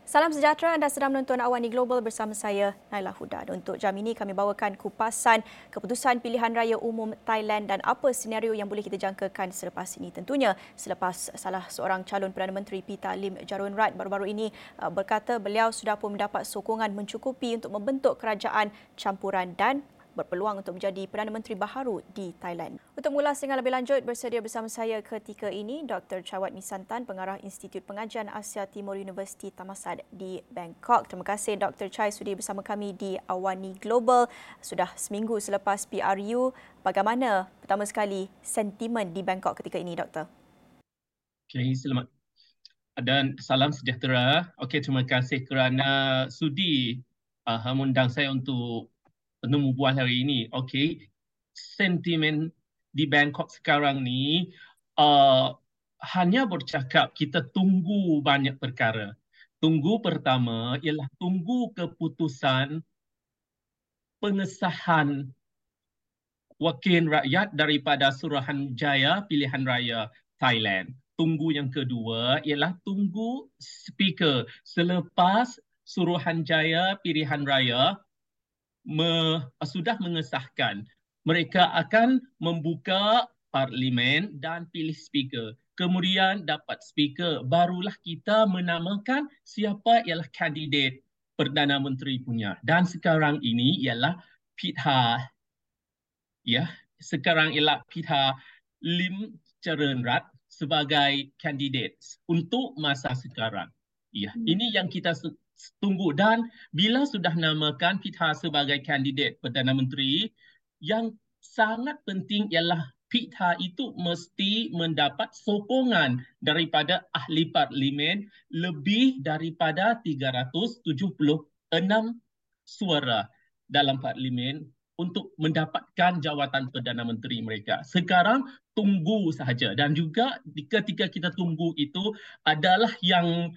Salam sejahtera, anda sedang menonton Awani Global bersama saya, Naila Huda. Untuk jam ini kami bawakan kupasan keputusan pilihan raya umum Thailand dan apa senario yang boleh kita jangkakan selepas ini. Tentunya selepas salah seorang calon Perdana Menteri Pita Lim Jarunrat baru-baru ini berkata beliau sudah pun mendapat sokongan mencukupi untuk membentuk kerajaan campuran dan berpeluang untuk menjadi Perdana Menteri baharu di Thailand. Untuk mengulas dengan lebih lanjut, bersedia bersama saya ketika ini Dr. Chawat Misantan, Pengarah Institut Pengajian Asia Timur Universiti Thammasat di Bangkok. Terima kasih Dr. Chai sudi bersama kami di Awani Global. Sudah seminggu selepas PRU, bagaimana pertama sekali sentimen di Bangkok ketika ini, Doktor? Okay, selamat dan salam sejahtera. Okey, terima kasih kerana sudi mengundang saya untuk penemu bual hari ini. Okey, sentimen di Bangkok sekarang ni hanya bercakap kita tunggu banyak perkara. Tunggu pertama ialah tunggu keputusan pengesahan wakil rakyat daripada Suruhanjaya Pilihan Raya Thailand. Tunggu yang kedua ialah tunggu speaker selepas Suruhanjaya Pilihan Raya sudah mengesahkan. Mereka akan membuka parlimen dan pilih speaker. Kemudian dapat speaker, barulah kita menamakan siapa ialah kandidat Perdana Menteri punya. Dan sekarang ini ialah Pita sekarang ialah Pita Lim Jarunrat sebagai kandidat untuk masa sekarang. Ini yang kita tunggu, dan bila sudah namakan Pita sebagai kandidat Perdana Menteri, yang sangat penting ialah Pita itu mesti mendapat sokongan daripada ahli parlimen lebih daripada 376 suara dalam parlimen untuk mendapatkan jawatan Perdana Menteri mereka. Sekarang tunggu sahaja, dan juga ketika kita tunggu itu adalah yang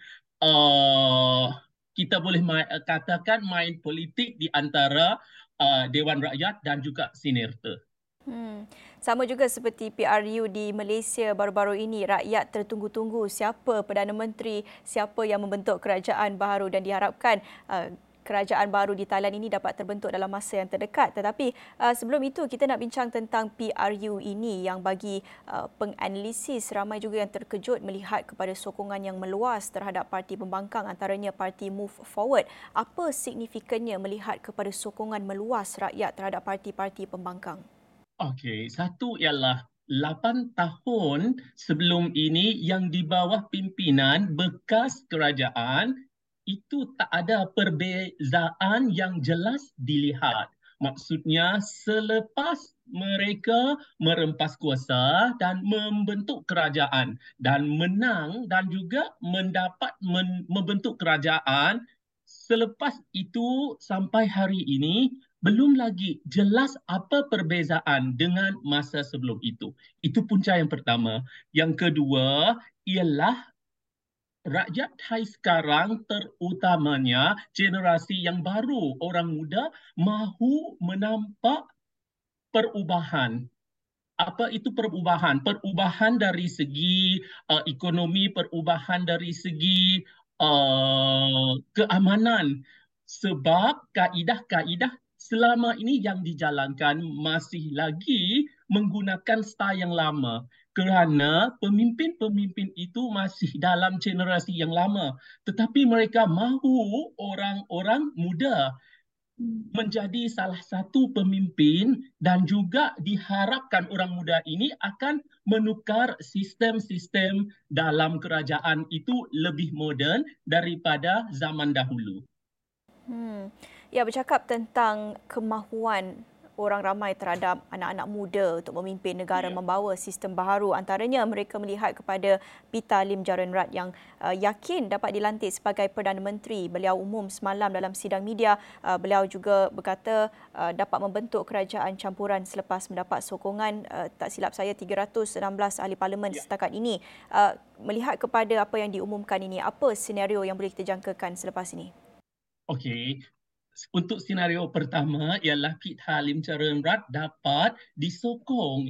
kita boleh katakan main politik di antara Dewan Rakyat dan juga Senator. Sama juga seperti PRU di Malaysia baru-baru ini, rakyat tertunggu-tunggu siapa Perdana Menteri, siapa yang membentuk kerajaan baru, dan diharapkan kerajaan baru di Thailand ini dapat terbentuk dalam masa yang terdekat. Tetapi sebelum itu kita nak bincang tentang PRU ini yang bagi penganalisis ramai juga yang terkejut melihat kepada sokongan yang meluas terhadap parti pembangkang, antaranya parti Move Forward. Apa signifikannya melihat kepada sokongan meluas rakyat terhadap parti-parti pembangkang? Okey, satu ialah 8 tahun sebelum ini yang di bawah pimpinan bekas kerajaan itu tak ada perbezaan yang jelas dilihat. Maksudnya selepas mereka merempas kuasa dan membentuk kerajaan dan menang dan juga mendapat membentuk kerajaan, selepas itu sampai hari ini belum lagi jelas apa perbezaan dengan masa sebelum itu. Itu punca yang pertama. Yang kedua ialah rakyat Thai sekarang, terutamanya generasi yang baru, orang muda, mahu menampak perubahan. Apa itu perubahan? Perubahan dari segi ekonomi, perubahan dari segi keamanan. Sebab kaedah-kaedah selama ini yang dijalankan masih lagi menggunakan style yang lama. Kerana pemimpin-pemimpin itu masih dalam generasi yang lama. Tetapi mereka mahu orang-orang muda menjadi salah satu pemimpin, dan juga diharapkan orang muda ini akan menukar sistem-sistem dalam kerajaan itu lebih moden daripada zaman dahulu. Ya, bercakap tentang kemahuan orang ramai terhadap anak-anak muda untuk memimpin negara, membawa sistem baharu. Antaranya mereka melihat kepada Pita Lim Jarunrat yang yakin dapat dilantik sebagai Perdana Menteri. Beliau umum semalam dalam sidang media, beliau juga berkata dapat membentuk kerajaan campuran selepas mendapat sokongan, tak silap saya, 316 ahli parlimen setakat ini. Melihat kepada apa yang diumumkan ini, apa senario yang boleh kita jangkakan selepas ini? Okey, untuk senario pertama ialah Pita Lim Jarunrat dapat disokong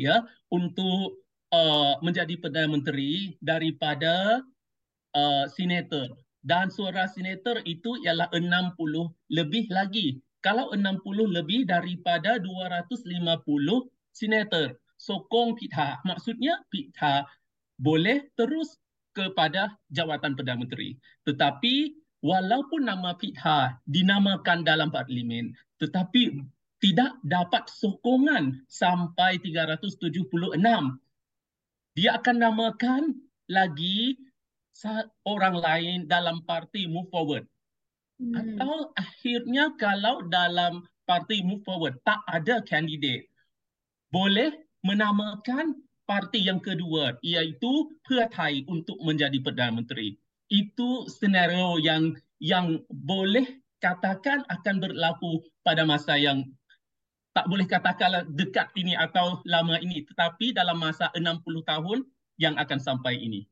untuk menjadi Perdana Menteri daripada senator. dan suara senator itu ialah 60 lebih lagi. Kalau 60 lebih daripada 250 senator sokong Pitha, maksudnya Pitha boleh terus kepada jawatan Perdana Menteri. Tetapi walaupun nama Pitha dinamakan dalam parlimen, tetapi tidak dapat sokongan sampai 376. Dia akan namakan lagi orang lain dalam parti Move Forward. Atau akhirnya kalau dalam parti Move Forward tak ada kandidat, boleh menamakan parti yang kedua, iaitu Pheu Thai untuk menjadi Perdana Menteri. Itu senario yang boleh katakan akan berlaku pada masa yang tak boleh katakanlah dekat ini atau lama ini, tetapi dalam masa 60 tahun yang akan sampai ini.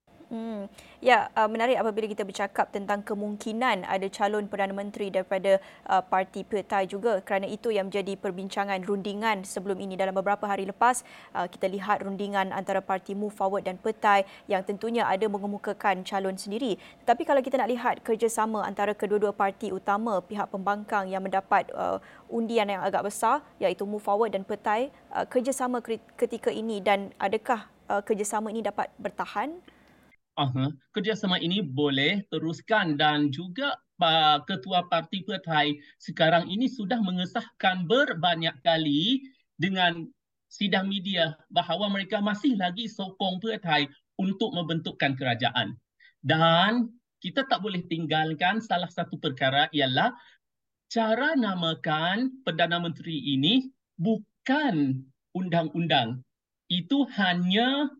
Ya, menarik apabila kita bercakap tentang kemungkinan ada calon Perdana Menteri daripada parti Pheu Thai juga, kerana itu yang menjadi perbincangan rundingan sebelum ini. Dalam beberapa hari lepas, kita lihat rundingan antara parti Move Forward dan Pheu Thai yang tentunya ada mengemukakan calon sendiri. Tetapi kalau kita nak lihat kerjasama antara kedua-dua parti utama pihak pembangkang yang mendapat undian yang agak besar, iaitu Move Forward dan Pheu Thai, kerjasama ketika ini, dan adakah kerjasama ini dapat bertahan? Kerjasama ini boleh teruskan, dan juga Ketua Parti Pheu Thai sekarang ini sudah mengesahkan berbanyak kali dengan sidang media bahawa mereka masih lagi sokong Pheu Thai untuk membentukkan kerajaan. Dan kita tak boleh tinggalkan salah satu perkara ialah cara namakan Perdana Menteri ini bukan undang-undang. Itu hanya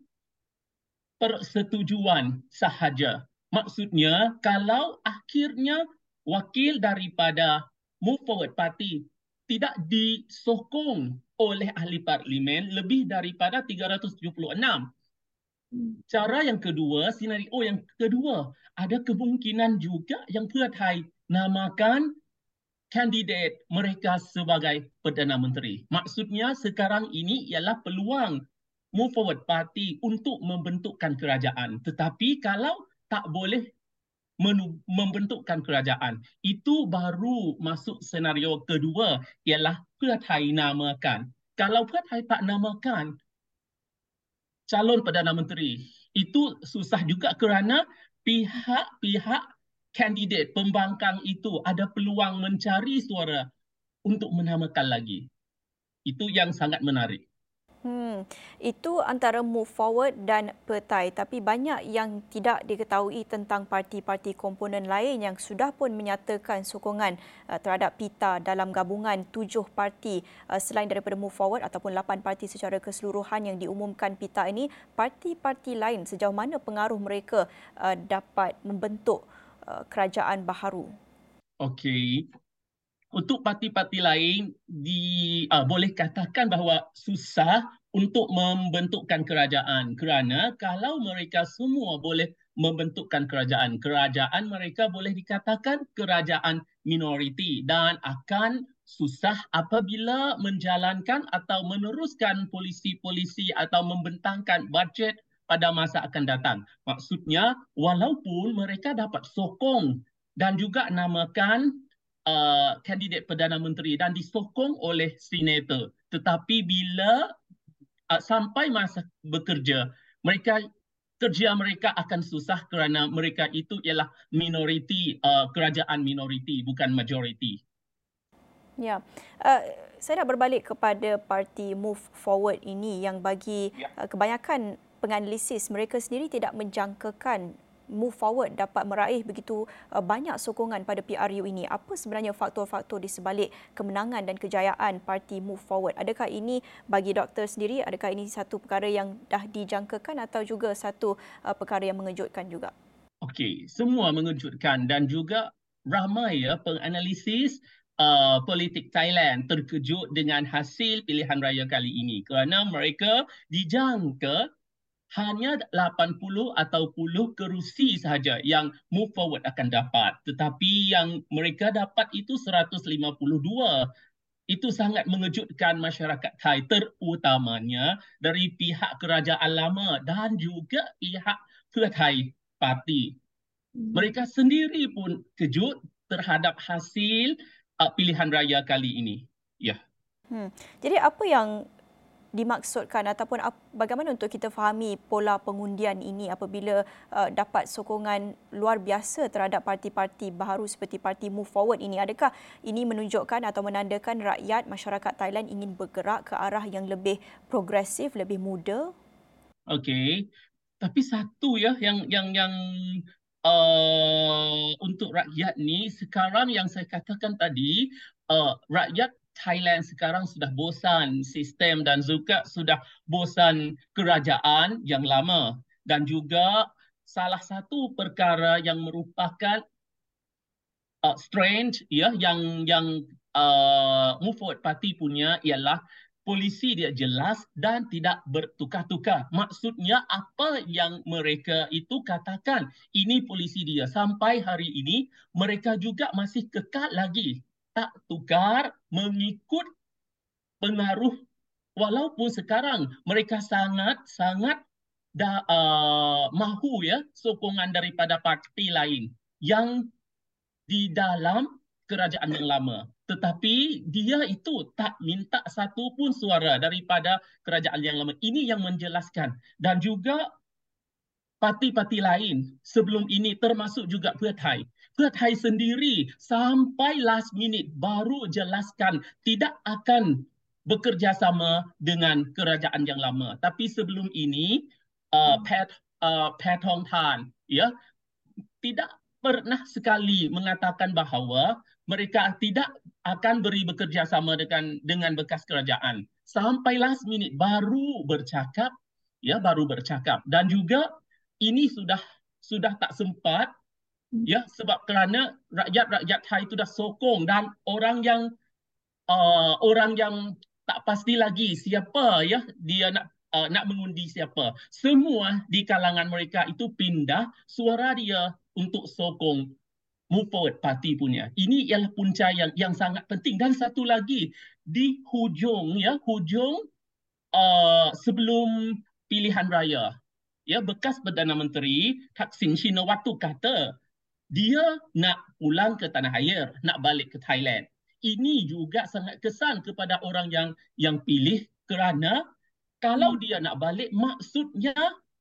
persetujuan sahaja. Maksudnya, kalau akhirnya wakil daripada Move Forward Party tidak disokong oleh ahli parlimen lebih daripada 376. Cara yang kedua, senario yang kedua, ada kemungkinan juga yang Pheu Thai namakan kandidat mereka sebagai Perdana Menteri. Maksudnya sekarang ini ialah peluang Move Forward Party untuk membentukkan kerajaan. Tetapi kalau tak boleh membentukkan kerajaan, itu baru masuk senario kedua, ialah Pheu Thai namakan. Kalau Pheu Thai tak namakan calon Perdana Menteri, itu susah juga kerana pihak-pihak kandidat pembangkang itu ada peluang mencari suara untuk menamakan lagi. Itu yang sangat menarik. Itu antara Move Forward dan Pheu Thai, tapi banyak yang tidak diketahui tentang parti-parti komponen lain yang sudah pun menyatakan sokongan terhadap PITA dalam gabungan 7 parti selain daripada Move Forward ataupun 8 parti secara keseluruhan yang diumumkan PITA ini. Parti-parti lain sejauh mana pengaruh mereka dapat membentuk kerajaan baharu? Okey. Untuk parti-parti lain boleh katakan bahawa susah untuk membentukkan kerajaan, kerana kalau mereka semua boleh membentukkan kerajaan mereka boleh dikatakan kerajaan minoriti, dan akan susah apabila menjalankan atau meneruskan polisi-polisi atau membentangkan bajet pada masa akan datang. Maksudnya, walaupun mereka dapat sokong dan juga namakan kandidat Perdana Menteri dan disokong oleh senator, tetapi bila sampai masa bekerja, kerja mereka akan susah kerana mereka itu ialah minoriti, kerajaan minoriti, bukan majoriti. Ya, saya nak berbalik kepada parti Move Forward ini yang bagi kebanyakan penganalisis mereka sendiri tidak menjangkakan Move Forward dapat meraih begitu banyak sokongan pada PRU ini. Apa sebenarnya faktor-faktor di sebalik kemenangan dan kejayaan parti Move Forward? Adakah ini bagi doktor sendiri, adakah ini satu perkara yang dah dijangkakan atau juga satu perkara yang mengejutkan juga? Okey, semua mengejutkan, dan juga ramai penganalisis politik Thailand terkejut dengan hasil pilihan raya kali ini kerana mereka dijangka hanya 80 atau 10 kerusi sahaja yang Move Forward akan dapat. Tetapi yang mereka dapat itu 152. Itu sangat mengejutkan masyarakat Thai, terutamanya dari pihak kerajaan lama dan juga pihak Pheu Thai Party. Mereka sendiri pun kejut terhadap hasil pilihan raya kali ini. Ya. Jadi apa yang dimaksudkan ataupun bagaimana untuk kita fahami pola pengundian ini apabila dapat sokongan luar biasa terhadap parti-parti baharu seperti parti Move Forward ini? Adakah ini menunjukkan atau menandakan rakyat masyarakat Thailand ingin bergerak ke arah yang lebih progresif, lebih muda? Okey. Tapi satu ya yang untuk rakyat ni sekarang yang saya katakan tadi, rakyat Thailand sekarang sudah bosan sistem dan juga sudah bosan kerajaan yang lama, dan juga salah satu perkara yang merupakan strange ya yang Move Forward Party punya ialah polisi dia jelas dan tidak bertukar-tukar. Maksudnya apa yang mereka itu katakan, ini polisi dia. Sampai hari ini mereka juga masih kekal lagi tak tukar mengikut pengaruh, walaupun sekarang mereka sangat mahu ya sokongan daripada parti lain yang di dalam kerajaan yang lama. Tetapi dia itu tak minta satu pun suara daripada kerajaan yang lama. Ini yang menjelaskan. Dan juga parti-parti lain sebelum ini termasuk juga Pheu Thai. Pheu Thai sendiri sampai last minute baru jelaskan tidak akan bekerjasama dengan kerajaan yang lama. Tapi sebelum ini Pat Hong Tan ya tidak pernah sekali mengatakan bahawa mereka tidak akan beri bekerjasama dengan bekas kerajaan. Sampai last minute baru bercakap, dan juga ini sudah tak sempat ya, sebab kerana rakyat Thai itu dah sokong, dan orang yang tak pasti lagi siapa ya dia nak mengundi siapa. Semua di kalangan mereka itu pindah suara dia untuk sokong Move Forward Party punya. Ini ialah punca yang sangat penting. Dan satu lagi, di hujung sebelum pilihan raya, ya, bekas Perdana Menteri Thaksin Shinawatra kata dia nak pulang ke tanah air, nak balik ke Thailand. Ini juga sangat kesan kepada orang yang pilih, kerana kalau dia nak balik, maksudnya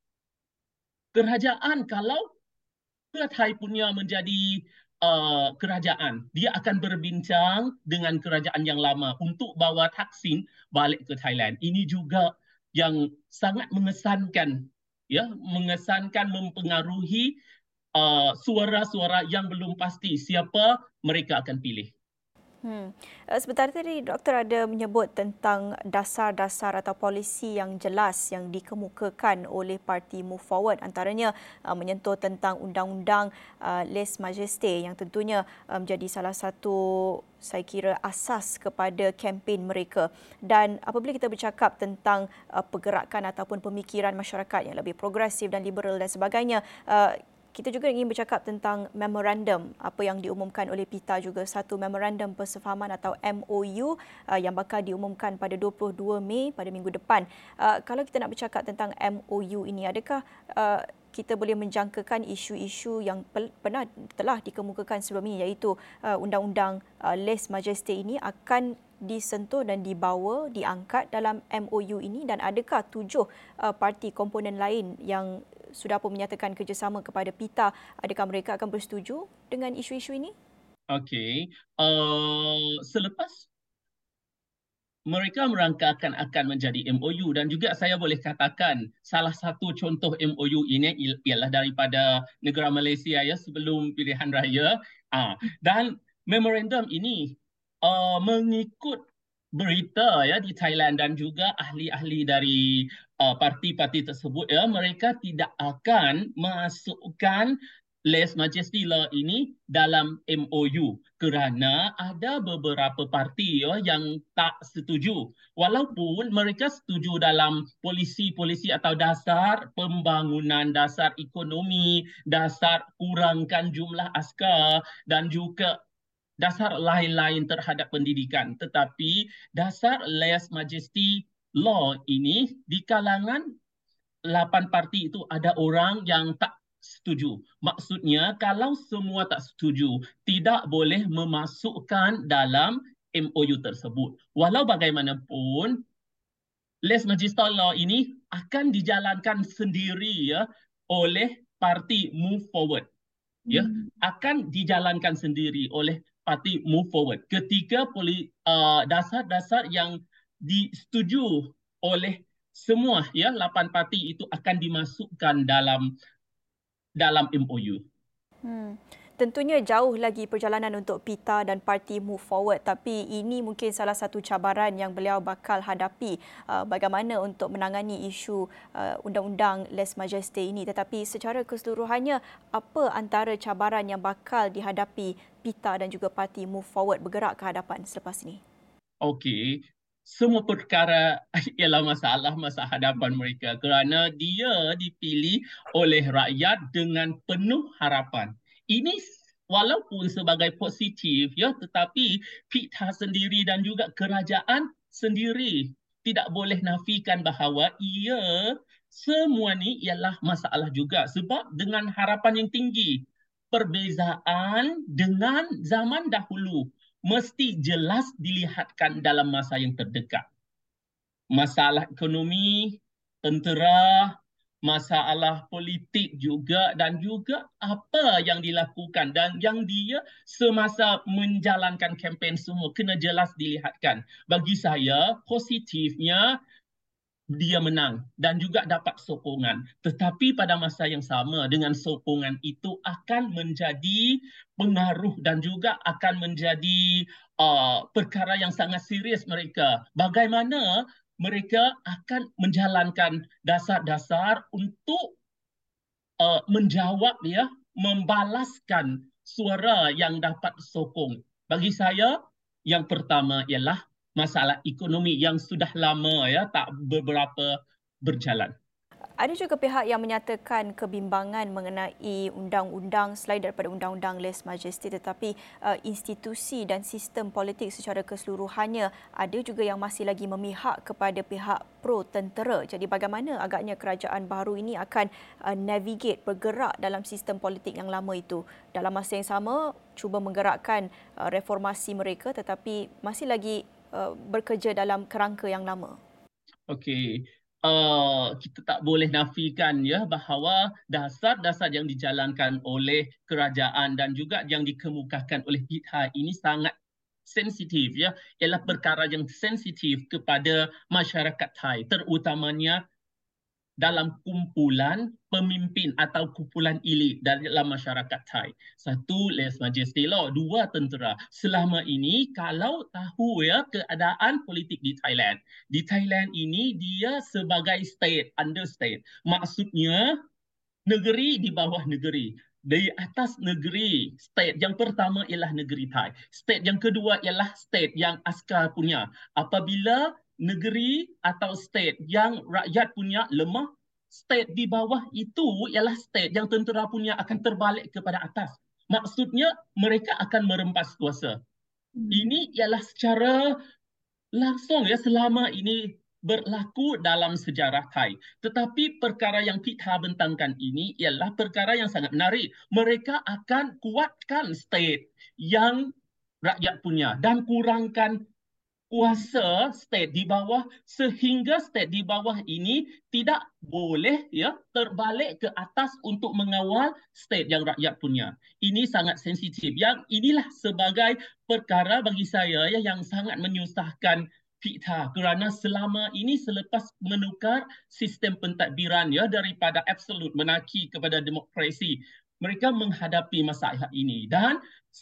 kerajaan, kalau Thai punya menjadi kerajaan, dia akan berbincang dengan kerajaan yang lama untuk bawa Thaksin balik ke Thailand. Ini juga yang sangat mengesankan, ya, mempengaruhi suara-suara yang belum pasti siapa mereka akan pilih. Sebentar tadi doktor ada menyebut tentang dasar-dasar atau polisi yang jelas yang dikemukakan oleh parti Move Forward, antaranya menyentuh tentang undang-undang Les Majestés yang tentunya menjadi salah satu, saya kira, asas kepada kempen mereka. Dan apabila kita bercakap tentang pergerakan ataupun pemikiran masyarakat yang lebih progresif dan liberal dan sebagainya, kita juga ingin bercakap tentang memorandum apa yang diumumkan oleh PITA, juga satu memorandum persefahaman atau MOU yang bakal diumumkan pada 22 Mei pada minggu depan. Kalau kita nak bercakap tentang MOU ini, adakah kita boleh menjangkakan isu-isu yang telah dikemukakan sebelum ini, iaitu undang-undang Les Majestés ini akan disentuh dan diangkat dalam MOU ini, dan adakah 7 parti komponen lain yang sudah pun menyatakan kerjasama kepada PITA, adakah mereka akan bersetuju dengan isu-isu ini? Okey, selepas mereka merangkakan akan menjadi MOU, dan juga saya boleh katakan salah satu contoh MOU ini ialah daripada negara Malaysia ya, sebelum pilihan raya. Dan memorandum ini mengikut berita ya di Thailand dan juga ahli-ahli dari parti-parti tersebut, ya, mereka tidak akan masukkan Les Majesty Law ini dalam MOU kerana ada beberapa parti ya yang tak setuju. Walaupun mereka setuju dalam polisi-polisi atau dasar pembangunan, dasar ekonomi, dasar kurangkan jumlah askar, dan juga dasar lain-lain terhadap pendidikan. Tetapi dasar Les Majesty Law ini, di kalangan 8 parti itu ada orang yang tak setuju. Maksudnya kalau semua tak setuju, tidak boleh memasukkan dalam MOU tersebut. Walau bagaimanapun, Les Magister Law ini akan dijalankan sendiri ya oleh parti Move Forward. Ya, akan dijalankan sendiri oleh parti Move Forward ketika dasar-dasar yang disetujui oleh semua ya 8 parti itu akan dimasukkan dalam MOU. Tentunya jauh lagi perjalanan untuk PITA dan parti Move Forward, tapi ini mungkin salah satu cabaran yang beliau bakal hadapi bagaimana untuk menangani isu undang-undang Les Majestés ini. Tetapi secara keseluruhannya, apa antara cabaran yang bakal dihadapi PITA dan juga parti Move Forward bergerak ke hadapan selepas ini? Okey, semua perkara ialah masa hadapan mereka kerana dia dipilih oleh rakyat dengan penuh harapan. Ini walaupun sebagai positif ya, tetapi PITA sendiri dan juga kerajaan sendiri tidak boleh nafikan bahawa semua ni ialah masalah juga sebab dengan harapan yang tinggi, perbezaan dengan zaman dahulu mesti jelas dilihatkan dalam masa yang terdekat. Masalah ekonomi, tentera, masalah politik juga dan juga apa yang dilakukan dan yang dia semasa menjalankan kempen semua kena jelas dilihatkan. Bagi saya, positifnya dia menang dan juga dapat sokongan. Tetapi pada masa yang sama dengan sokongan itu akan menjadi pengaruh dan juga akan menjadi perkara yang sangat serius mereka. Bagaimana mereka akan menjalankan dasar-dasar untuk menjawab ya, membalaskan suara yang dapat sokong. Bagi saya, yang pertama ialah masalah ekonomi yang sudah lama ya tak beberapa berjalan. Ada juga pihak yang menyatakan kebimbangan mengenai undang-undang selain daripada undang-undang Les Majestés, tetapi institusi dan sistem politik secara keseluruhannya ada juga yang masih lagi memihak kepada pihak pro tentera. Jadi bagaimana agaknya kerajaan baru ini akan navigate, bergerak dalam sistem politik yang lama itu? Dalam masa yang sama cuba menggerakkan reformasi mereka tetapi masih lagi bekerja dalam kerangka yang lama. Okey. Kita tak boleh nafikan ya bahawa dasar-dasar yang dijalankan oleh kerajaan dan juga yang dikemukakan oleh PITA ini sangat sensitif ya, ialah perkara yang sensitif kepada masyarakat Thai, terutamanya dalam kumpulan pemimpin atau kumpulan elit dalam masyarakat Thai. Satu, Les Majestés Law. Dua, tentera. Selama ini, kalau tahu ya keadaan politik di Thailand. Di Thailand ini, dia sebagai state, under state. Maksudnya, negeri di bawah negeri. Di atas negeri, state yang pertama ialah negeri Thai. State yang kedua ialah state yang askar punya. Apabila negeri atau state yang rakyat punya lemah, state di bawah itu ialah state yang tentera punya akan terbalik kepada atas. Maksudnya mereka akan merempas kuasa. Ini ialah secara langsung ya selama ini berlaku dalam sejarah Thai. Tetapi perkara yang PITA bentangkan ini ialah perkara yang sangat menarik. Mereka akan kuatkan state yang rakyat punya dan kurangkan kuasa state di bawah sehingga state di bawah ini tidak boleh ya terbalik ke atas untuk mengawal state yang rakyat punya. Ini sangat sensitif. Yang inilah sebagai perkara bagi saya ya yang sangat menyusahkan PITA kerana selama ini selepas menukar sistem pentadbiran ya daripada absolut monarki kepada demokrasi, mereka menghadapi masalah ini dan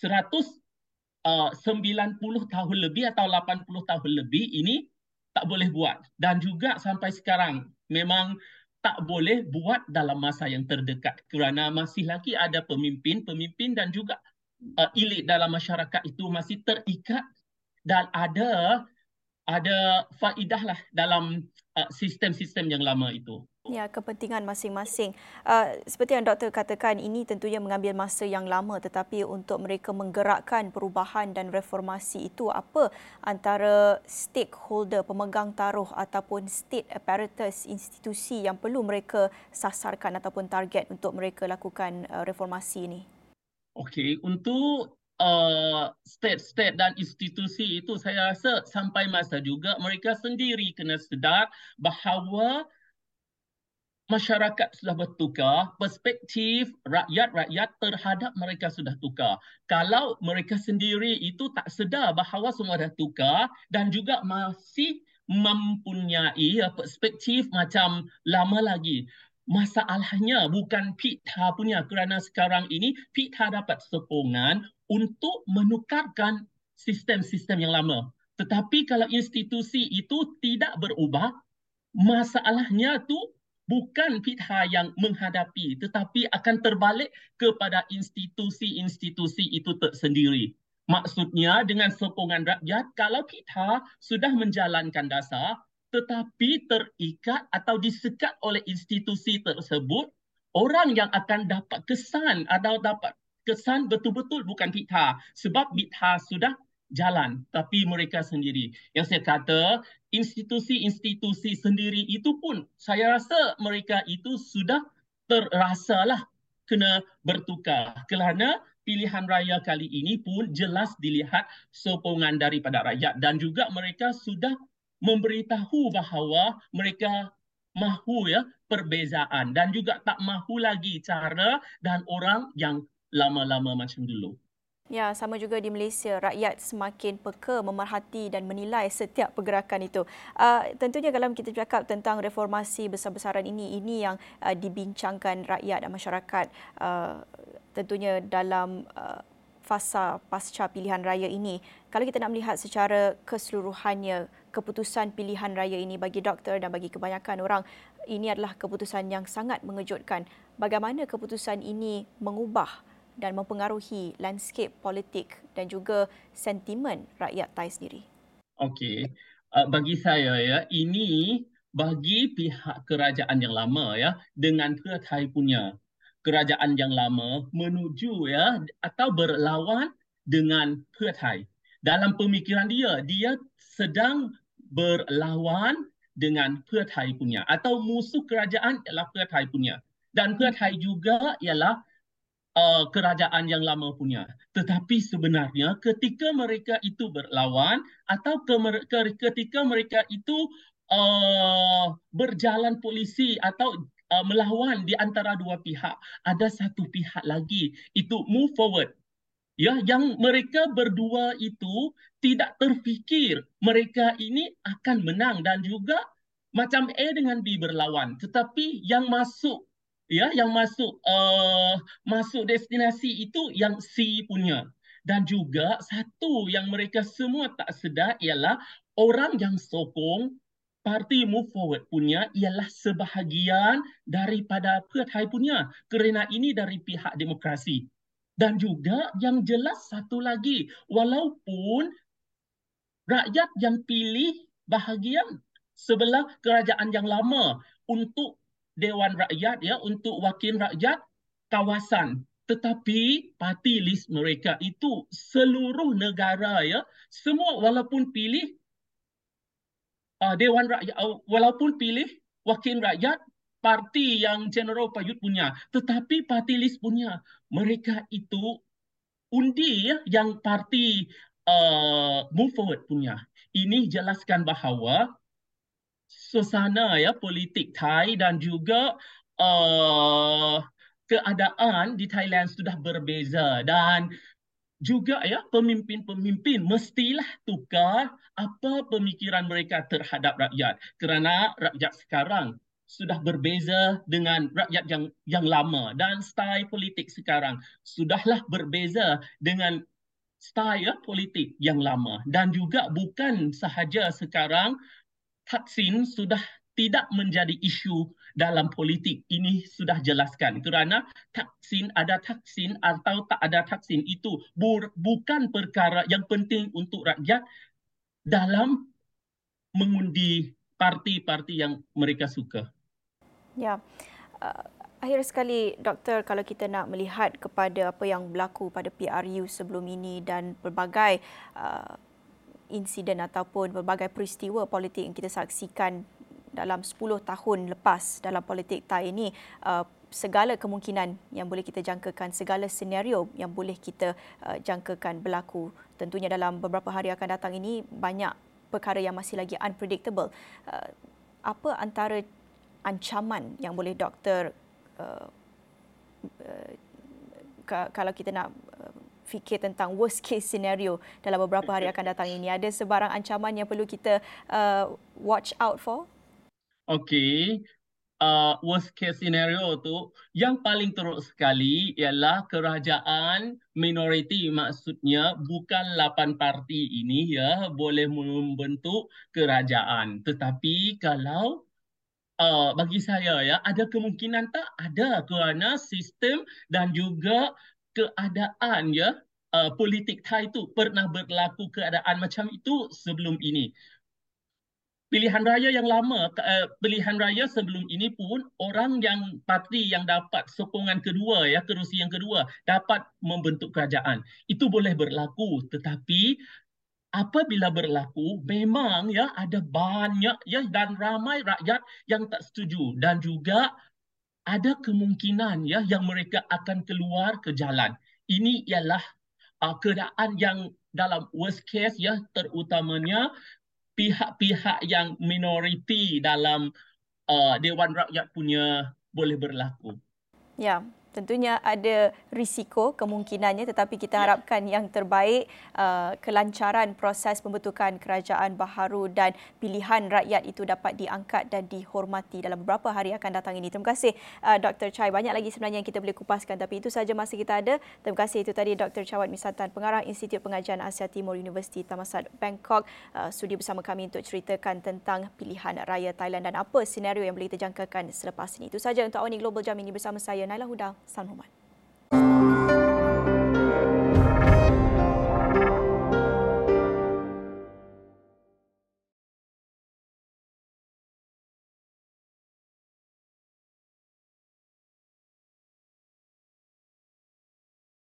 90 tahun lebih atau 80 tahun lebih ini tak boleh buat. Dan juga sampai sekarang memang tak boleh buat dalam masa yang terdekat kerana masih lagi ada pemimpin dan juga elit dalam masyarakat itu masih terikat dan ada faedah lah dalam sistem-sistem yang lama itu. Ya, kepentingan masing-masing. Seperti yang doktor katakan, ini tentunya mengambil masa yang lama, tetapi untuk mereka menggerakkan perubahan dan reformasi itu, apa antara stakeholder, pemegang taruh ataupun state apparatus, institusi yang perlu mereka sasarkan ataupun target untuk mereka lakukan reformasi ini? Okey, untuk state-state dan institusi itu saya rasa sampai masa juga mereka sendiri kena sedar bahawa masyarakat sudah bertukar, perspektif rakyat-rakyat terhadap mereka sudah tukar. Kalau mereka sendiri itu tak sedar bahawa semua dah tukar dan juga masih mempunyai perspektif macam lama lagi. Masalahnya bukan PITA punya, kerana sekarang ini PITA dapat sokongan untuk menukarkan sistem-sistem yang lama. Tetapi kalau institusi itu tidak berubah, masalahnya tu bukan pihak yang menghadapi, tetapi akan terbalik kepada institusi-institusi itu tersendiri. Maksudnya dengan sokongan rakyat, kalau kita sudah menjalankan dasar, tetapi terikat atau disekat oleh institusi tersebut, orang yang akan dapat kesan atau dapat kesan betul-betul bukan kita. Sebab kita sudah jalan, tapi mereka sendiri. Yang saya kata, institusi-institusi sendiri itu pun saya rasa mereka itu sudah terasalah kena bertukar kerana pilihan raya kali ini pun jelas dilihat sokongan daripada rakyat dan juga mereka sudah memberitahu bahawa mereka mahu perbezaan dan juga tak mahu lagi cara dan orang yang lama-lama macam dulu. Ya, sama juga di Malaysia, rakyat semakin peka memerhati dan menilai setiap pergerakan itu. Tentunya kalau kita cakap tentang reformasi besar-besaran ini yang dibincangkan rakyat dan masyarakat tentunya dalam fasa pasca pilihan raya ini. Kalau kita nak melihat secara keseluruhannya, keputusan pilihan raya ini bagi doktor dan bagi kebanyakan orang, ini adalah keputusan yang sangat mengejutkan. Bagaimana keputusan ini mengubah dan mempengaruhi landscape politik dan juga sentimen rakyat Thai sendiri? Okey, bagi saya ini bagi pihak kerajaan yang lama dengan Pheu Thai punya kerajaan yang lama menuju atau berlawan dengan Pheu Thai. Dalam pemikiran dia sedang berlawan dengan Pheu Thai punya atau musuh kerajaan ialah Pheu Thai punya. Dan Pheu Thai juga ialah kerajaan yang lama punya. Tetapi sebenarnya ketika mereka itu berlawan atau ketika mereka itu berjalan polisi atau melawan di antara dua pihak, ada satu pihak lagi itu move forward. Yang mereka berdua itu tidak terfikir mereka ini akan menang dan juga macam A dengan B berlawan, tetapi yang masuk masuk destinasi itu yang C punya. Dan juga satu yang mereka semua tak sedar ialah orang yang sokong parti Move Forward punya ialah sebahagian daripada Pheu Thai punya, kerana ini dari pihak demokrasi. Dan juga yang jelas satu lagi, walaupun rakyat yang pilih bahagian sebelah kerajaan yang lama untuk Dewan Rakyat untuk wakil rakyat kawasan, tetapi parti list mereka itu seluruh negara semua walaupun pilih Dewan Rakyat, walaupun pilih wakil rakyat parti yang General Payut punya, tetapi parti list punya mereka itu undi yang parti Move Forward punya. Ini jelaskan bahawa suasana politik Thai dan juga keadaan di Thailand sudah berbeza dan juga pemimpin-pemimpin mestilah tukar apa pemikiran mereka terhadap rakyat, kerana rakyat sekarang sudah berbeza dengan rakyat yang lama dan style politik sekarang sudahlah berbeza dengan style politik yang lama. Dan juga bukan sahaja sekarang Thaksin sudah tidak menjadi isu dalam politik. Ini sudah jelaskan kerana Thaksin atau tak ada Thaksin itu bukan perkara yang penting untuk rakyat dalam mengundi parti-parti yang mereka suka. Ya. Uh, Akhir sekali, Doktor, kalau kita nak melihat kepada apa yang berlaku pada PRU sebelum ini dan pelbagai insiden ataupun pelbagai peristiwa politik yang kita saksikan dalam 10 tahun lepas dalam politik Thai ini, segala kemungkinan yang boleh kita jangkakan, segala senario yang boleh kita jangkakan berlaku. Tentunya dalam beberapa hari akan datang ini banyak perkara yang masih lagi unpredictable. Apa antara ancaman yang boleh doktor kalau kita nak fikir tentang worst case scenario dalam beberapa hari akan datang ini, ada sebarang ancaman yang perlu kita watch out for? Okey, worst case scenario tu yang paling teruk sekali ialah kerajaan minoriti, maksudnya bukan 8 parti ini ya boleh membentuk kerajaan. Tetapi kalau bagi saya ya ada kemungkinan tak ada kerana sistem dan juga keadaan ya politik Thai itu pernah berlaku keadaan macam itu sebelum ini. Pilihan raya yang lama, pilihan raya sebelum ini pun orang yang parti yang dapat sokongan kedua ya kerusi yang kedua dapat membentuk kerajaan. Itu boleh berlaku, tetapi apabila berlaku memang ya ada banyak ya dan ramai rakyat yang tak setuju dan juga ada kemungkinan ya yang mereka akan keluar ke jalan. Ini ialah keadaan yang dalam worst case ya terutamanya pihak-pihak yang minoriti dalam Dewan Rakyat punya boleh berlaku. Ya, tentunya ada risiko kemungkinannya, tetapi kita Ya. harapkan yang terbaik, kelancaran proses pembentukan kerajaan baharu dan pilihan rakyat itu dapat diangkat dan dihormati dalam beberapa hari akan datang ini. Terima kasih Dr. Chai. Banyak lagi sebenarnya yang kita boleh kupaskan, tapi itu sahaja masa kita ada. Terima kasih. Itu tadi Dr. Chawat Misatan, Pengarah Institut Pengajian Asia Timur Universiti Thammasat Bangkok, sudi bersama kami untuk ceritakan tentang pilihan raya Thailand dan apa senario yang boleh kita jangkakan selepas ini. Itu sahaja untuk Awani Global Jam ini bersama saya Naila Huda. Salam hormat.